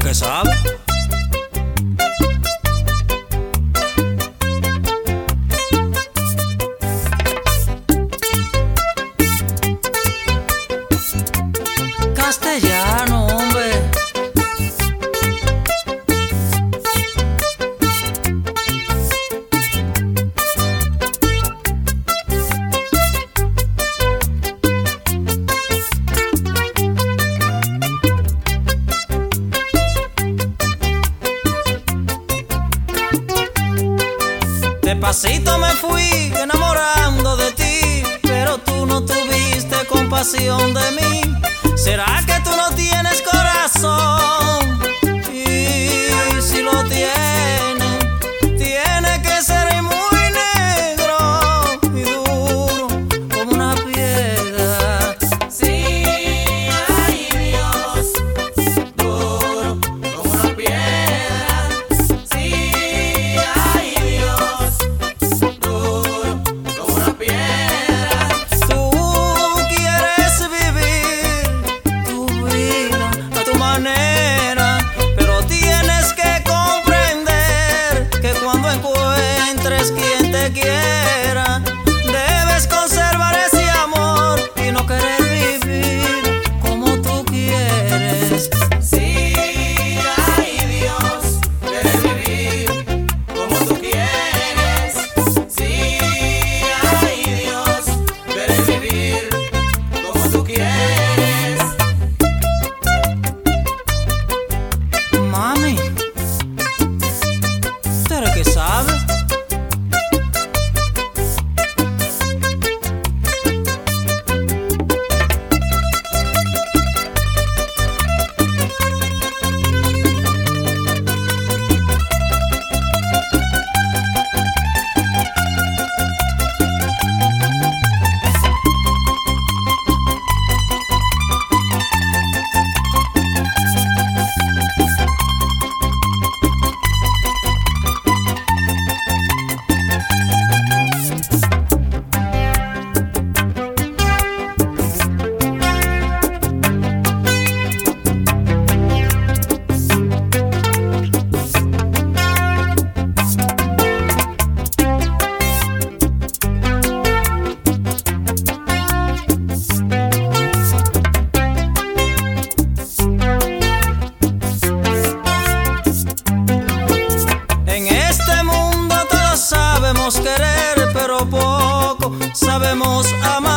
que sabe. Castellano, hombre. Despacito me fui enamorando de ti, pero tú no tuviste compasión de mí. ¿Será que tú no tienes corazón? Y si lo tienes, tiene que ser muy negro y duro como una piedra. Sí, ay Dios, duro como una piedra. Sí, ay Dios, duro como una piedra. Tú quieres vivir tu vida a tu manera, pero tienes que comprender que cuando encuentres quien te quiera, debes conservar ese amor y no querer vivir como tú quieres. Sí, ay Dios, quieres vivir como tú quieres. Sí, ay Dios, quieres vivir como tú quieres. Mami, ¿tú eres que sabe? En este mundo todos sabemos querer, pero poco sabemos amar.